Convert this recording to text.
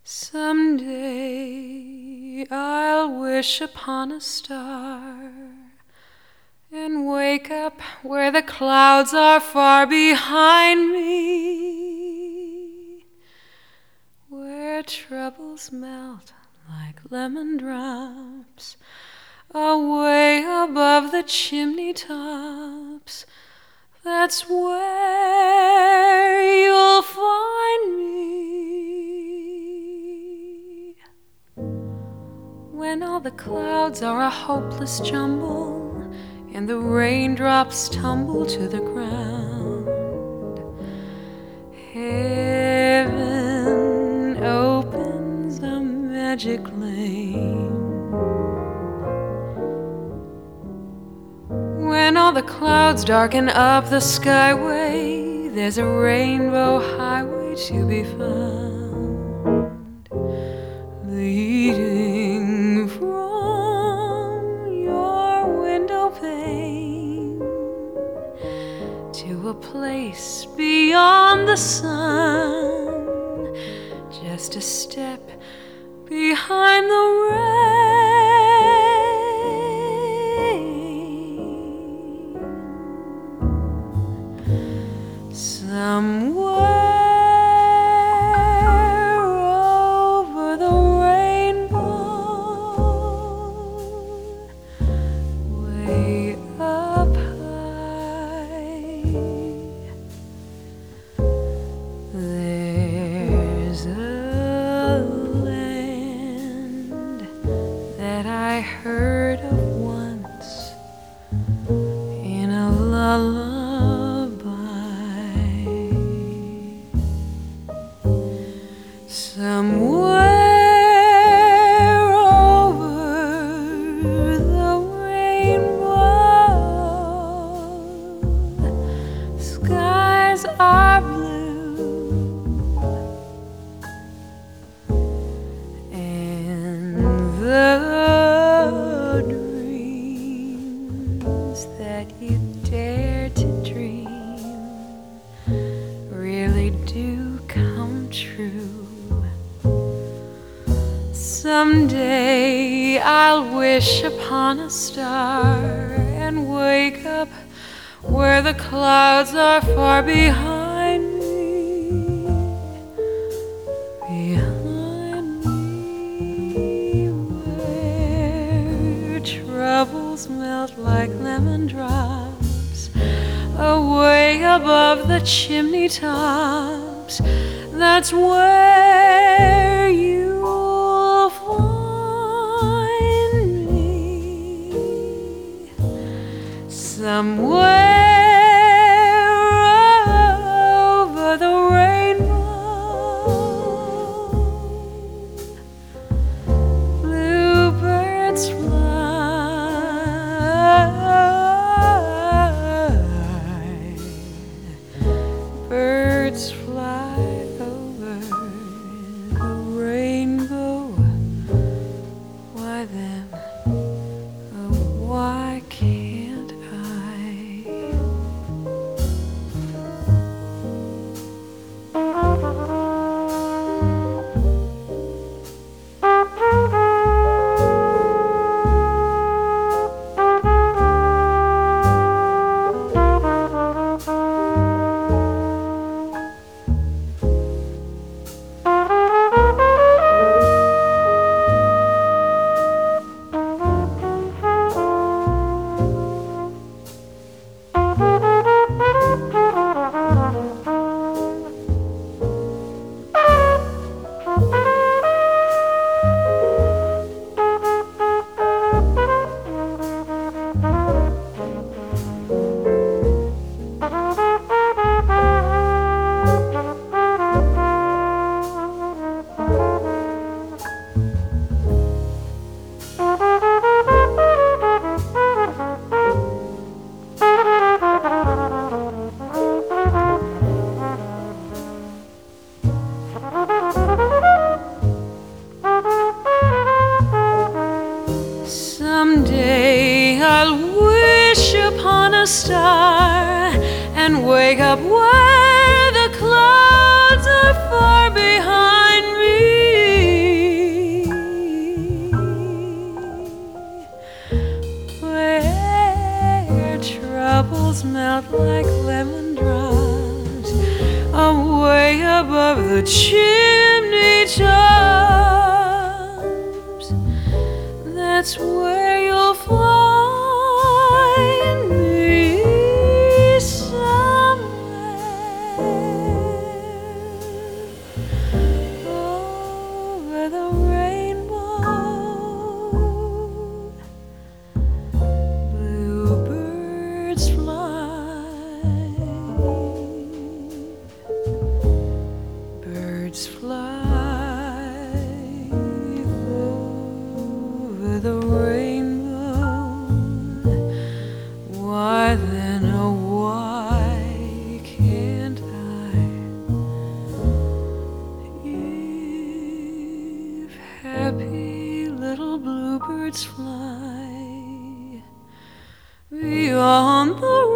Someday I'll wish upon a star and wake up where the clouds are far behind me, where troubles melt like lemon drops away above the chimney tops. That's where you'll find me. When all the clouds are a hopeless jumble and the raindrops tumble to the ground, heaven opens a magic lane. When all the clouds darken up the skyway, there's a rainbow highway to be found, leading from your window pane to a place beyond the sun, just a step behind the rain. Somewhere over the rainbow, way up high, there's a land that I heard of once in a lullaby. Somewhere over the rainbow, skies are blue, and the dreams that you dare to dream really do come true. Someday I'll wish upon a star and wake up where the clouds are far behind me, where troubles melt like lemon drops away above the chimney tops. That's where you'll find me, somewhere over the rainbow. Bluebirds fly, birds fly over the rainbow. Why then, oh, why can't I? the chimney tops. That's where you'll find me somewhere over the rainbow. Bluebirds fly, birds fly over the rainbow. Why then, oh why can't I? If happy little bluebirds fly beyond the